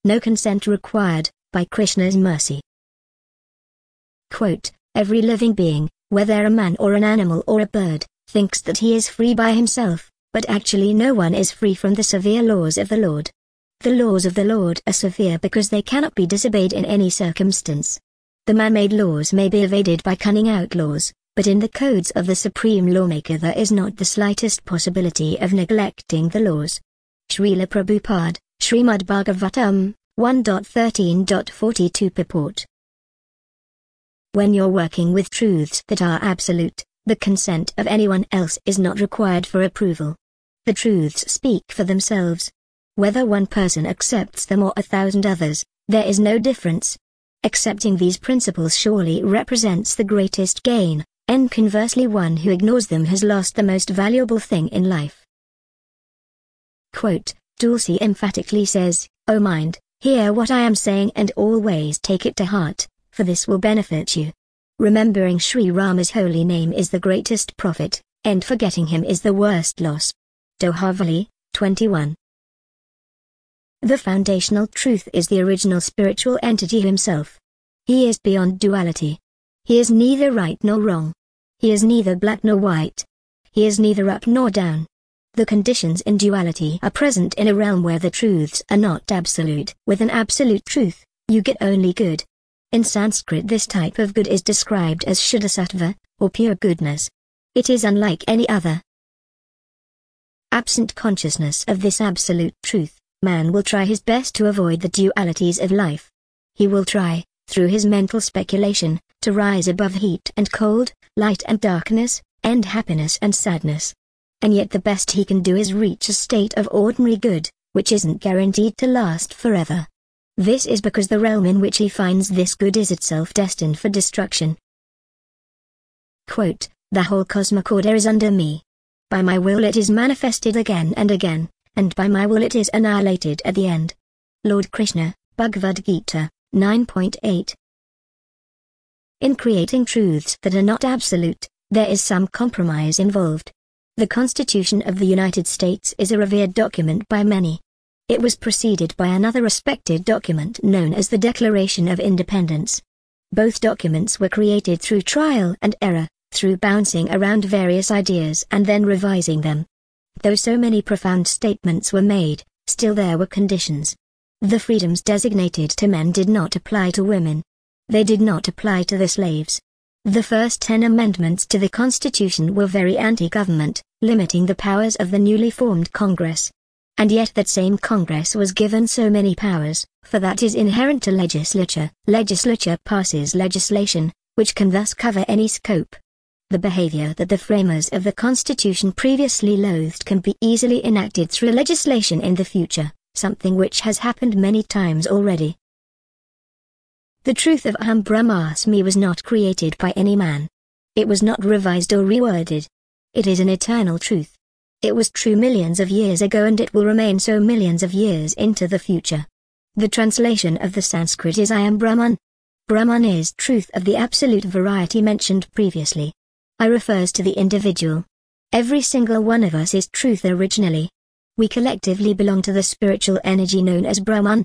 no consent required, by Krishna's mercy. Quote, every living being, whether a man or an animal or a bird, thinks that he is free by himself, but actually no one is free from the severe laws of the Lord. The laws of the Lord are severe because they cannot be disobeyed in any circumstance. The man-made laws may be evaded by cunning outlaws, but in the codes of the Supreme Lawmaker there is not the slightest possibility of neglecting the laws. Srila Prabhupada, Srimad Bhagavatam, 1.13.42 Purport. When you're working with truths that are absolute, the consent of anyone else is not required for approval. The truths speak for themselves. Whether one person accepts them or 1,000 others, there is no difference. Accepting these principles surely represents the greatest gain, and conversely one who ignores them has lost the most valuable thing in life. Quote, Tulsi emphatically says, O mind, hear what I am saying and always take it to heart, for this will benefit you. Remembering Sri Rama's holy name is the greatest profit, and forgetting him is the worst loss. Dohavali, 21. The foundational truth is the original spiritual entity himself. He is beyond duality. He is neither right nor wrong. He is neither black nor white. He is neither up nor down. The conditions in duality are present in a realm where the truths are not absolute. With an absolute truth, you get only good. In Sanskrit this type of good is described as Shuddhasattva, or pure goodness. It is unlike any other. Absent consciousness of this absolute truth, man will try his best to avoid the dualities of life. He will try, through his mental speculation, to rise above heat and cold, light and darkness, and happiness and sadness. And yet the best he can do is reach a state of ordinary good, which isn't guaranteed to last forever. This is because the realm in which he finds this good is itself destined for destruction. Quote, the whole cosmic order is under me. By my will it is manifested again and again, and by my will it is annihilated at the end. Lord Krishna, Bhagavad Gita, 9.8. In creating truths that are not absolute, there is some compromise involved. The Constitution of the United States is a revered document by many. It was preceded by another respected document known as the Declaration of Independence. Both documents were created through trial and error, through bouncing around various ideas and then revising them. Though so many profound statements were made, still there were conditions. The freedoms designated to men did not apply to women. They did not apply to the slaves. The first 10 amendments to the Constitution were very anti-government, limiting the powers of the newly formed Congress. And yet that same Congress was given so many powers, for that is inherent to legislature. Legislature passes legislation, which can thus cover any scope. The behavior that the framers of the Constitution previously loathed can be easily enacted through legislation in the future, something which has happened many times already. The truth of Aham Brahmasmi was not created by any man. It was not revised or reworded. It is an eternal truth. It was true millions of years ago and it will remain so millions of years into the future. The translation of the Sanskrit is I am Brahman. Brahman is truth of the absolute variety mentioned previously. I refers to the individual. Every single one of us is truth originally. We collectively belong to the spiritual energy known as Brahman.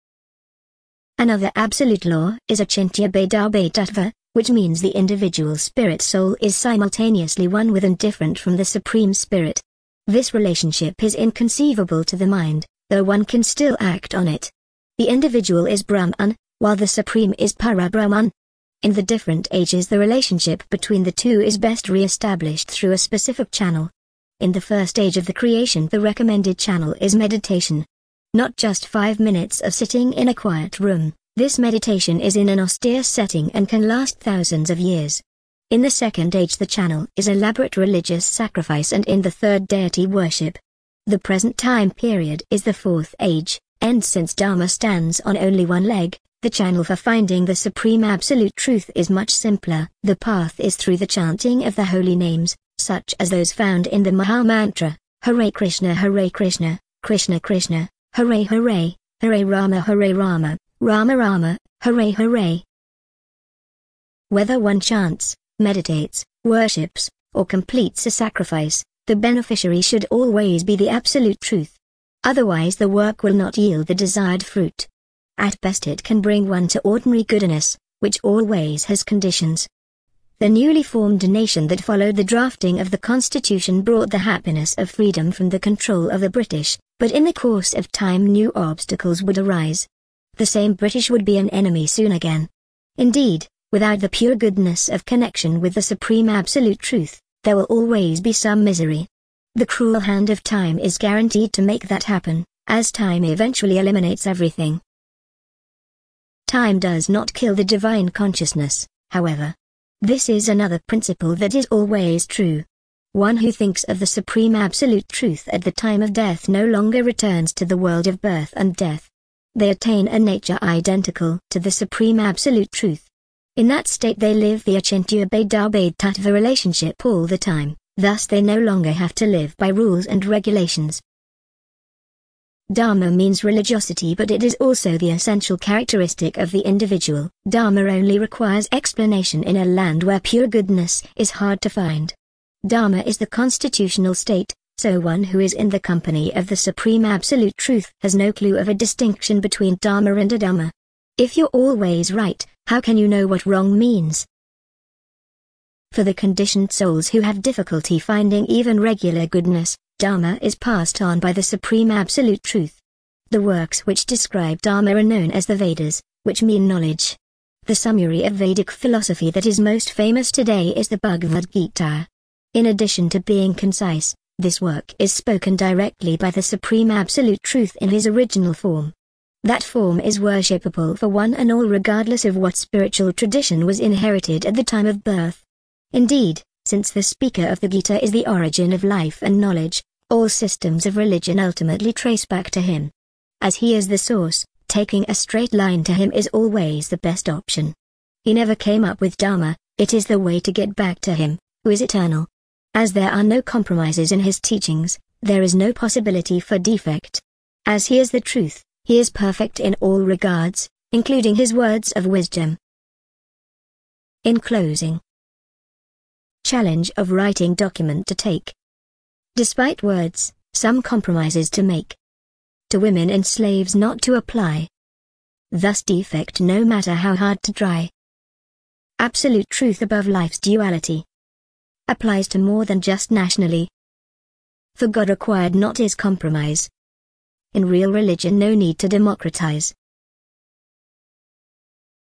Another absolute law is Achintya Bhedabhetattva, which means the individual spirit soul is simultaneously one with and different from the Supreme Spirit. This relationship is inconceivable to the mind, though one can still act on it. The individual is Brahman, while the Supreme is Parabrahman. In the different ages the relationship between the two is best re-established through a specific channel. In the first age of the creation the recommended channel is meditation. Not just 5 minutes of sitting in a quiet room, this meditation is in an austere setting and can last thousands of years. In the second age the channel is elaborate religious sacrifice and in the third deity worship. The present time period is the fourth age, and since Dharma stands on only one leg, the channel for finding the supreme absolute truth is much simpler. The path is through the chanting of the holy names, such as those found in the Maha Mantra, Hare Krishna, Krishna Krishna, Hare Hare, Hare Rama, Rama Rama, Hare Hare. Whether one chants, meditates, worships, or completes a sacrifice, the beneficiary should always be the absolute truth. Otherwise the work will not yield the desired fruit. At best it can bring one to ordinary goodness, which always has conditions. The newly formed nation that followed the drafting of the Constitution brought the happiness of freedom from the control of the British, but in the course of time new obstacles would arise. The same British would be an enemy soon again. Indeed, without the pure goodness of connection with the supreme absolute truth, there will always be some misery. The cruel hand of time is guaranteed to make that happen, as time eventually eliminates everything. Time does not kill the divine consciousness, however. This is another principle that is always true. One who thinks of the supreme absolute truth at the time of death no longer returns to the world of birth and death. They attain a nature identical to the supreme absolute truth. In that state they live the Achintya Bheda Tattva relationship all the time, thus they no longer have to live by rules and regulations. Dharma means religiosity, but it is also the essential characteristic of the individual. Dharma only requires explanation in a land where pure goodness is hard to find. Dharma is the constitutional state, so one who is in the company of the supreme absolute truth has no clue of a distinction between Dharma and Adharma. If you're always right, how can you know what wrong means? For the conditioned souls who have difficulty finding even regular goodness, Dharma is passed on by the supreme absolute truth. The works which describe Dharma are known as the Vedas, which mean knowledge. The summary of Vedic philosophy that is most famous today is the Bhagavad Gita. In addition to being concise, this work is spoken directly by the supreme absolute truth in his original form. That form is worshipable for one and all regardless of what spiritual tradition was inherited at the time of birth. Indeed, since the speaker of the Gita is the origin of life and knowledge, all systems of religion ultimately trace back to him. As he is the source, taking a straight line to him is always the best option. He never came up with Dharma, it is the way to get back to him, who is eternal. As there are no compromises in his teachings, there is no possibility for defect. As he is the truth, he is perfect in all regards, including his words of wisdom. In closing, challenge of writing document to take. Despite words, some compromises to make. To women and slaves not to apply. Thus defect no matter how hard to try. Absolute truth above life's duality. Applies to more than just nationally. For God required not is compromise. In real religion no need to democratize.